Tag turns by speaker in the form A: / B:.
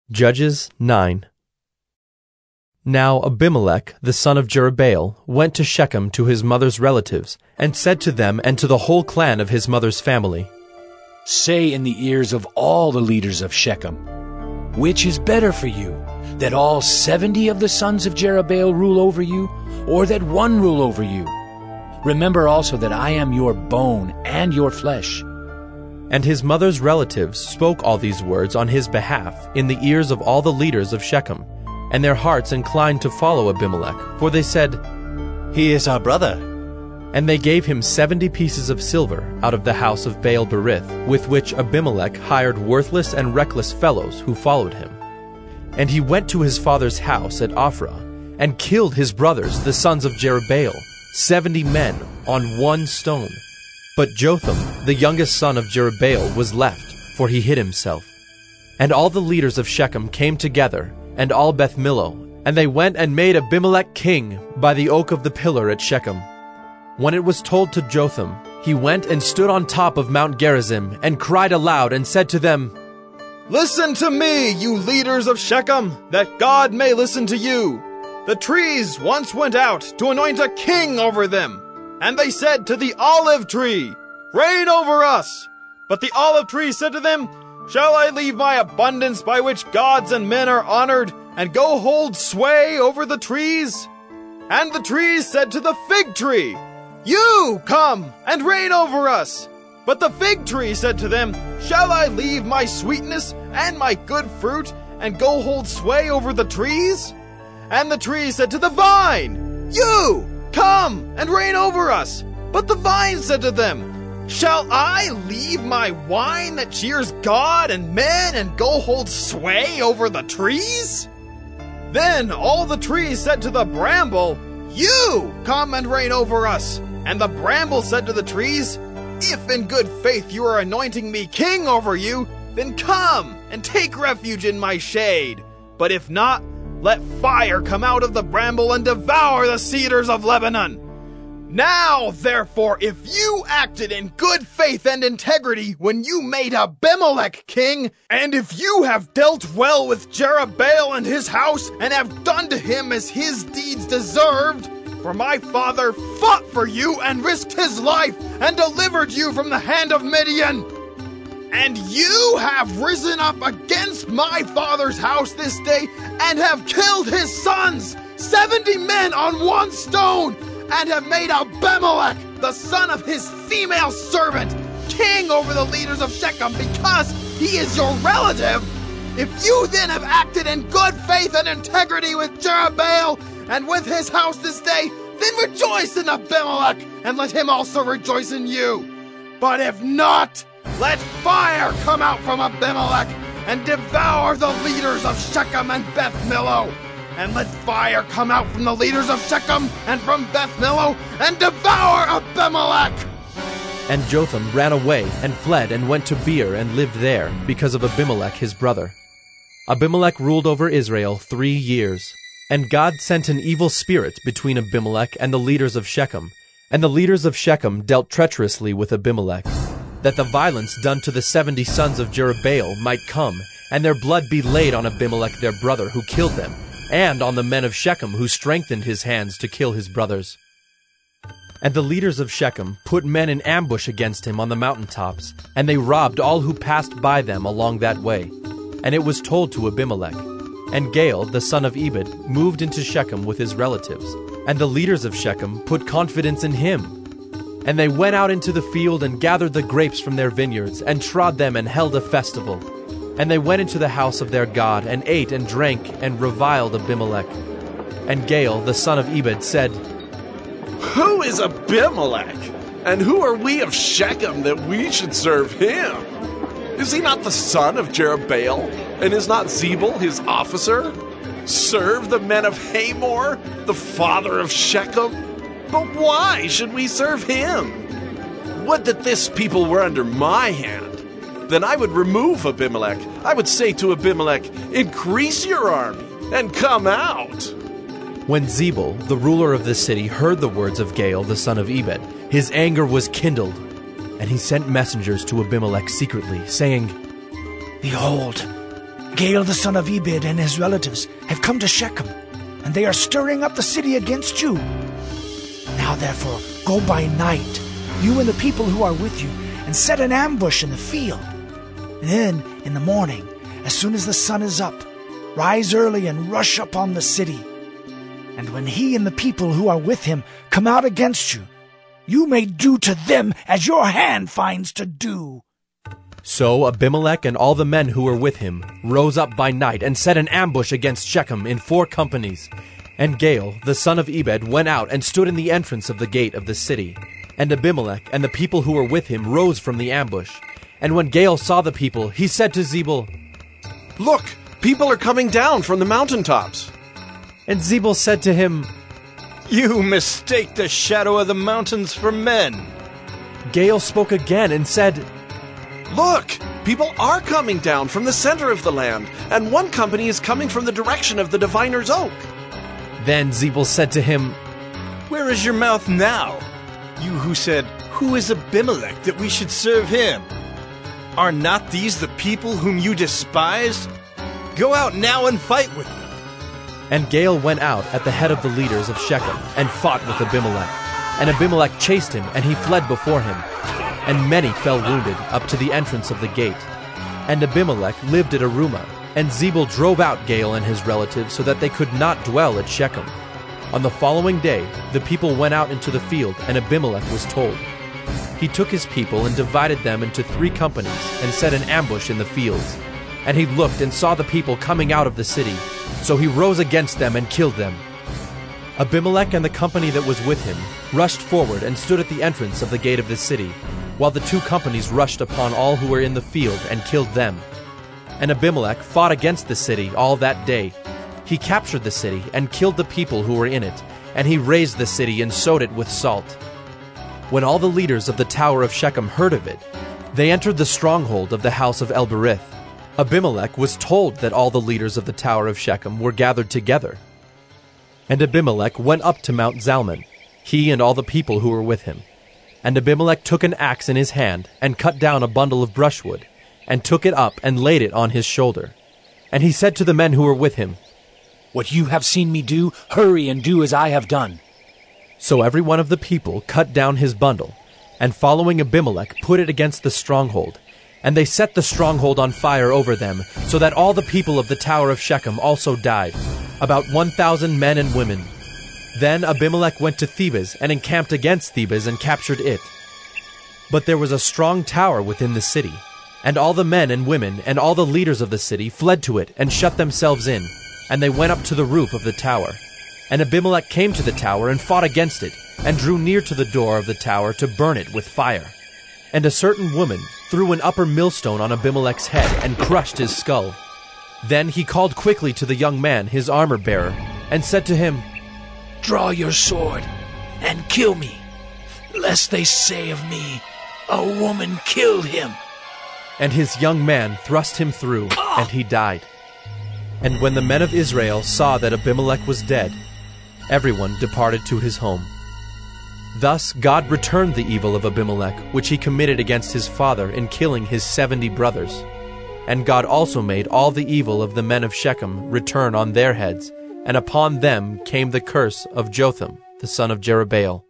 A: Judges 9. Now Abimelech, the son of Jerubbaal, went to Shechem to his mother's relatives, and said to them and to the whole clan of his mother's family,
B: Say in the ears of all the leaders of Shechem, which is better for you, that all 70 of the sons of Jerubbaal rule over you, or that one rule over you? Remember also that I am your bone and your flesh.
A: And his mother's relatives spoke all these words on his behalf in the ears of all the leaders of Shechem, and their hearts inclined to follow Abimelech, for they said,
C: He is our brother.
A: And they gave him 70 pieces of silver out of the house of Baal-berith, with which Abimelech hired worthless and reckless fellows who followed him. And he went to his father's house at Ophrah, and killed his brothers, the sons of Jerubbaal, 70 men on one stone. But Jotham, the youngest son of Jerubbaal, was left, for he hid himself. And all the leaders of Shechem came together, and all Beth Millo, and they went and made Abimelech king by the oak of the pillar at Shechem. When it was told to Jotham, he went and stood on top of Mount Gerizim, and cried aloud, and said to them,
D: Listen to me, you leaders of Shechem, that God may listen to you. The trees once went out to anoint a king over them. And they said to the olive tree, Reign over us! But the olive tree said to them, Shall I leave my abundance by which gods and men are honored, and go hold sway over the trees? And the trees said to the fig tree, You come and reign over us! But the fig tree said to them, Shall I leave my sweetness and my good fruit, and go hold sway over the trees? And the tree said to the vine, You! Come and reign over us. But the vine said to them, Shall I leave my wine that cheers God and men and go hold sway over the trees? Then all the trees said to the bramble, You come and reign over us. And the bramble said to the trees, If in good faith you are anointing me king over you, then come and take refuge in my shade. But if not, let fire come out of the bramble and devour the cedars of Lebanon. Now, therefore, if you acted in good faith and integrity when you made Abimelech king, and if you have dealt well with Jerubbaal and his house, and have done to him as his deeds deserved, for my father fought for you and risked his life and delivered you from the hand of Midian, and you have risen up against my father's house this day and have killed his sons, 70 men on one stone, and have made Abimelech, the son of his female servant, king over the leaders of Shechem because he is your relative. If you then have acted in good faith and integrity with Jerubbaal and with his house this day, then rejoice in Abimelech and let him also rejoice in you. But if not, let fire come out from Abimelech and devour the leaders of Shechem and Beth Millo. And let fire come out from the leaders of Shechem and from Beth Millo and devour Abimelech.
A: And Jotham ran away and fled and went to Beer and lived there because of Abimelech his brother. Abimelech ruled over Israel 3 years. And God sent an evil spirit between Abimelech and the leaders of Shechem. And the leaders of Shechem dealt treacherously with Abimelech, that the violence done to the 70 sons of Jerubbaal might come, and their blood be laid on Abimelech their brother who killed them, and on the men of Shechem who strengthened his hands to kill his brothers. And the leaders of Shechem put men in ambush against him on the mountaintops, and they robbed all who passed by them along that way. And it was told to Abimelech. And Gaal, the son of Ebed, moved into Shechem with his relatives, and the leaders of Shechem put confidence in him. And they went out into the field and gathered the grapes from their vineyards, and trod them and held a festival. And they went into the house of their God, and ate and drank, and reviled Abimelech. And Gaal, the son of Ebed, said,
E: Who is Abimelech? And who are we of Shechem that we should serve him? Is he not the son of Jerubbaal? And is not Zebul his officer? Serve the men of Hamor, the father of Shechem? But why should we serve him? Would that this people were under my hand. Then I would remove Abimelech. I would say to Abimelech, Increase your army and come out.
A: When Zebul, the ruler of the city, heard the words of Gaal, the son of Ebed, his anger was kindled, and he sent messengers to Abimelech secretly, saying,
B: Behold,
F: Gael the son of Ebed and his relatives have come to Shechem, and they are stirring up the city against you. Now therefore, go by night, you and the people who are with you, and set an ambush in the field. Then, in the morning, as soon as the sun is up, rise early and rush upon the city. And when he and the people who are with him come out against you, you may do to them as your hand finds to do.
A: So Abimelech and all the men who were with him rose up by night and set an ambush against Shechem in 4 companies. And Gael, the son of Ebed, went out and stood in the entrance of the gate of the city. And Abimelech and the people who were with him rose from the ambush. And when Gael saw the people, he said to Zebul,
E: Look, people are coming down from the mountaintops.
A: And Zebul said to him,
C: You mistake the shadow of the mountains for men.
A: Gael spoke again and said,
E: Look, people are coming down from the center of the land, and one company is coming from the direction of the diviner's oak.
A: Then Zebul said to him,
C: Where is your mouth now, you who said, Who is Abimelech that we should serve him? Are not these the people whom you despised? Go out now and fight with them.
A: And Gael went out at the head of the leaders of Shechem and fought with Abimelech. And Abimelech chased him, and he fled before him. And many fell wounded up to the entrance of the gate. And Abimelech lived at Arumah, and Zebul drove out Gael and his relatives so that they could not dwell at Shechem. On the following day, the people went out into the field, and Abimelech was told. He took his people and divided them into 3 companies and set an ambush in the fields. And he looked and saw the people coming out of the city. So he rose against them and killed them. Abimelech and the company that was with him rushed forward and stood at the entrance of the gate of the city, while the 2 companies rushed upon all who were in the field and killed them. And Abimelech fought against the city all that day. He captured the city and killed the people who were in it, and he razed the city and sowed it with salt. When all the leaders of the tower of Shechem heard of it, they entered the stronghold of the house of El-Berith. Abimelech was told that all the leaders of the tower of Shechem were gathered together. And Abimelech went up to Mount Zalmon, he and all the people who were with him. And Abimelech took an axe in his hand, and cut down a bundle of brushwood, and took it up and laid it on his shoulder. And he said to the men who were with him,
B: What you have seen me do, hurry and do as I have done.
A: So every one of the people cut down his bundle, and following Abimelech put it against the stronghold. And they set the stronghold on fire over them, so that all the people of the tower of Shechem also died, about 1,000 men and women. Then Abimelech went to Thebez and encamped against Thebez and captured it. But there was a strong tower within the city, and all the men and women and all the leaders of the city fled to it and shut themselves in, and they went up to the roof of the tower. And Abimelech came to the tower and fought against it, and drew near to the door of the tower to burn it with fire. And a certain woman threw an upper millstone on Abimelech's head and crushed his skull. Then he called quickly to the young man, his armor-bearer, and said to him,
B: Draw your sword and kill me, lest they say of me, A woman killed him.
A: And his young man thrust him through, and he died. And when the men of Israel saw that Abimelech was dead, everyone departed to his home. Thus God returned the evil of Abimelech, which he committed against his father in killing his 70 brothers. And God also made all the evil of the men of Shechem return on their heads, and upon them came the curse of Jotham, the son of Jerubbaal.